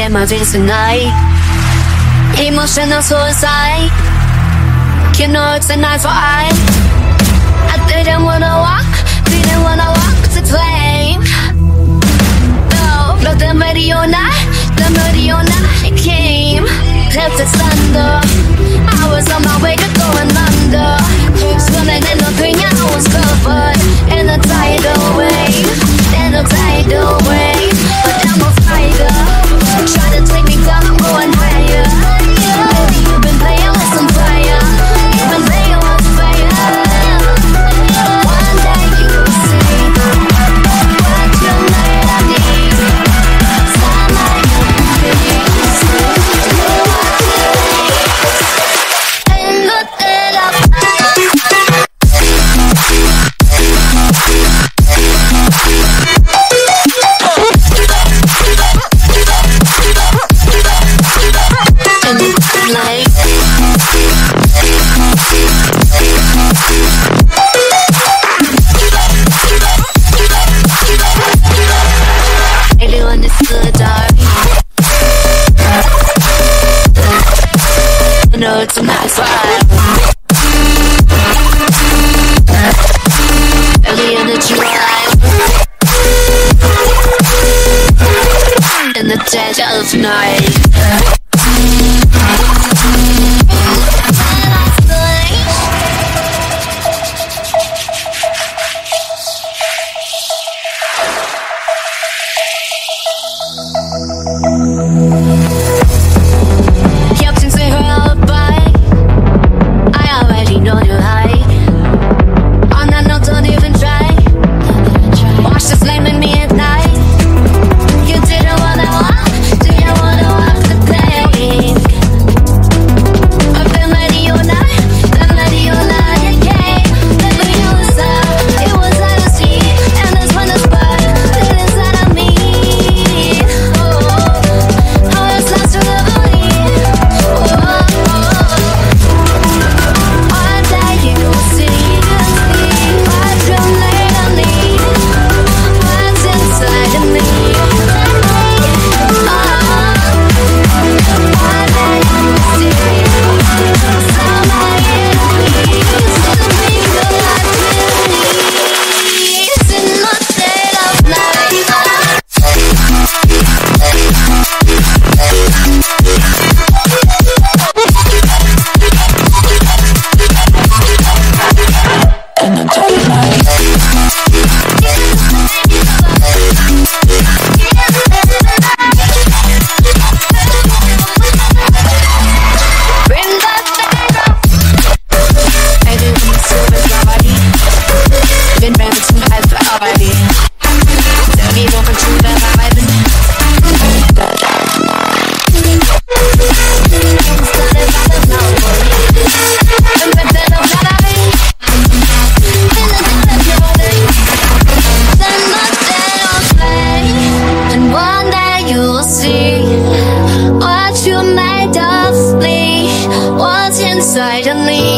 my veins tonight. Emotional suicide. You know it's a night for I didn't wanna walk the flame. No, but the Mariona came. Left it thunder. I was on my way to going under. Swimming in the green, I was covered in a tidal wave. But I'm a fighter. Try to take me down, I'm going higher. Baby, you've been playing with some fire. You've been playing with fire. One day you'll see what you made of me. Summer breeze. In the dead of night. It's a nice vibe. Early energy life. In the dead of night. Inside of me.